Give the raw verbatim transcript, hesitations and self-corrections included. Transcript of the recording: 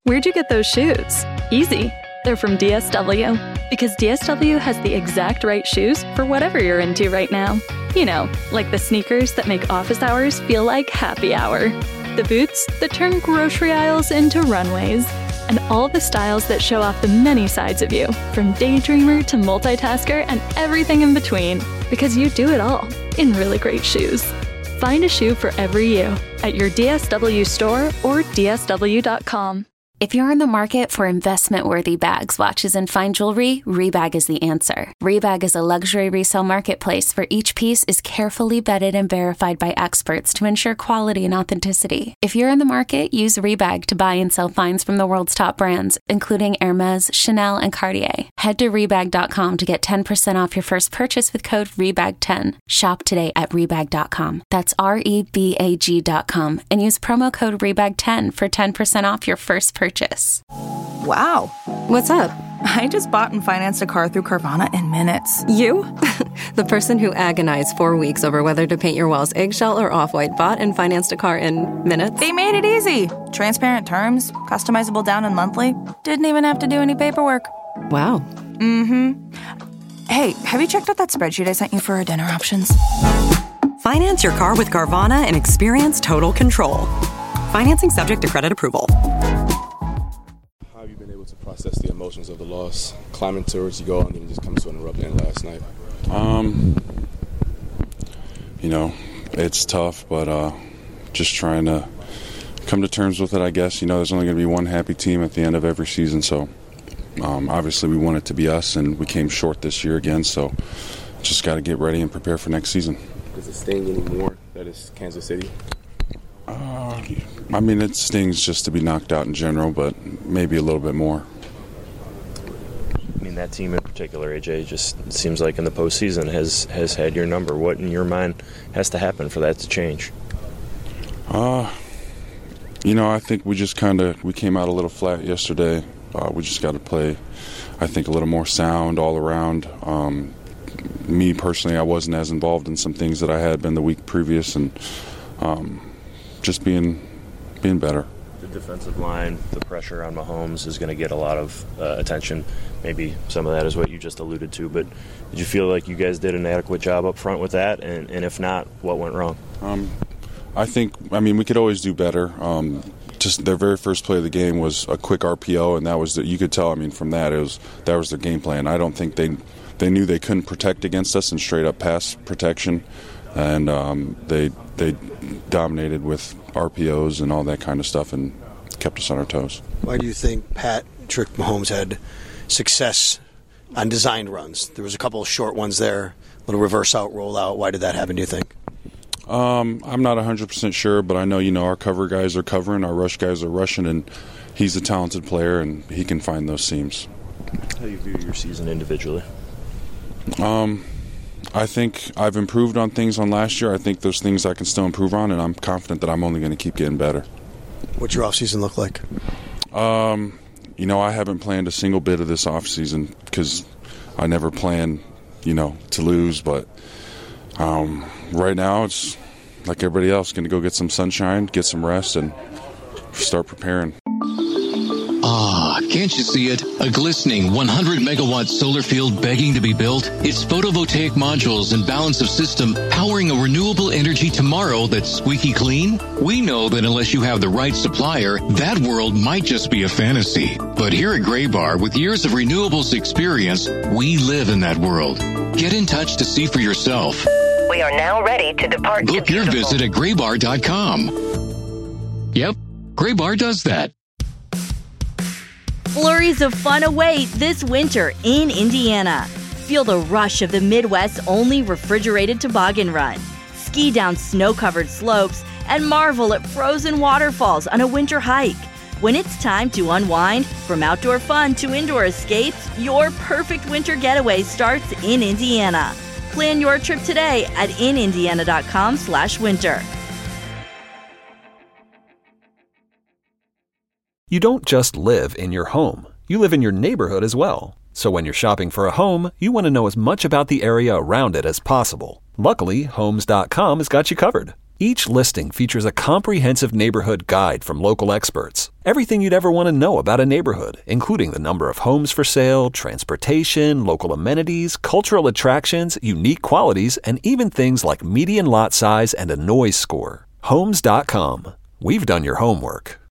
Where'd you get those shoes? Easy. They're from D S W. Because D S W has the exact right shoes for whatever you're into right now. You know, like the sneakers that make office hours feel like happy hour. The boots that turn grocery aisles into runways. And all the styles that show off the many sides of you, from daydreamer to multitasker and everything in between. Because you do it all in really great shoes. Find a shoe for every you at your D S W store or D S W dot com. If you're in the market for investment-worthy bags, watches, and fine jewelry, Rebag is the answer. Rebag is a luxury resale marketplace where each piece is carefully vetted and verified by experts to ensure quality and authenticity. If you're in the market, use Rebag to buy and sell finds from the world's top brands, including Hermes, Chanel, and Cartier. Head to Rebag dot com to get ten percent off your first purchase with code Rebag ten. Shop today at Rebag dot com. That's R E B A G dot com and use promo code Rebag ten for ten percent off your first purchase. Purchase. Wow. What's up? I just bought and financed a car through Carvana in minutes. You? The person who agonized four weeks over whether to paint your walls eggshell or off-white bought and financed a car in minutes? They made it easy. Transparent terms, customizable down and monthly. Didn't even have to do any paperwork. Wow. Mm-hmm. Hey, have you checked out that spreadsheet I sent you for our dinner options? Finance your car with Carvana and experience total control. Financing subject to credit approval. How have you been able to process the emotions of the loss, climbing towards you go, and then just come to an abrupt end last night? Um, you know, it's tough, but uh, just trying to come to terms with it, I guess. You know, there's only going to be one happy team at the end of every season, so um, obviously we want it to be us, and we came short this year again, so just got to get ready and prepare for next season. Does it sting anymore that it's Kansas City? Uh, I mean, it stings just to be knocked out in general, but maybe a little bit more. I mean, that team in particular, A J, just seems like in the postseason has, has had your number. What, in your mind, has to happen for that to change? Uh, you know, I think we just kind of, we came out a little flat yesterday. Uh, we just got to play, I think, a little more sound all around. Um, me, personally, I wasn't as involved in some things that I had been the week previous, and um, just being being better. The defensive line, the pressure on Mahomes is going to get a lot of uh, attention. Maybe some of that is what you just alluded to, but did you feel like you guys did an adequate job up front with that? And, and if not, what went wrong? Um, I think, I mean, we could always do better. Um, just their very first play of the game was a quick R P O, and that was the, you could tell, I mean, from that, it was that was their game plan. I don't think they they knew they couldn't protect against us in straight up pass protection, and um, they they dominated with R P Os and all that kind of stuff and kept us on our toes. Why do you think Patrick Mahomes had success on designed runs? There was a couple of short ones there, little reverse out, roll out. Why did that happen, do you think? Um, I'm not one hundred percent sure, but I know, you know, our cover guys are covering, our rush guys are rushing, and he's a talented player, and he can find those seams. How do you view your season individually? Um, I think I've improved on things on last year. I think there's things I can still improve on, and I'm confident that I'm only going to keep getting better. What's your offseason look like? Um, you know, I haven't planned a single bit of this offseason because I never plan, you know, to lose, but um, right now it's like everybody else, going to go get some sunshine, get some rest, and start preparing. Ah, can't you see it? A glistening one hundred megawatt solar field begging to be built? Its photovoltaic modules and balance of system powering a renewable energy tomorrow that's squeaky clean? We know that unless you have the right supplier, that world might just be a fantasy. But here at Graybar, with years of renewables experience, we live in that world. Get in touch to see for yourself. We are now ready to depart. Book your visit at graybar dot com. Yep, Graybar does that. Flurries of fun await this winter in Indiana. Feel the rush of the Midwest's only refrigerated toboggan run. Ski down snow-covered slopes and marvel at frozen waterfalls on a winter hike. When it's time to unwind, from outdoor fun to indoor escapes, your perfect winter getaway starts in Indiana. Plan your trip today at in indiana dot com slash winter. You don't just live in your home. You live in your neighborhood as well. So when you're shopping for a home, you want to know as much about the area around it as possible. Luckily, Homes dot com has got you covered. Each listing features a comprehensive neighborhood guide from local experts. Everything you'd ever want to know about a neighborhood, including the number of homes for sale, transportation, local amenities, cultural attractions, unique qualities, and even things like median lot size and a noise score. Homes dot com. We've done your homework.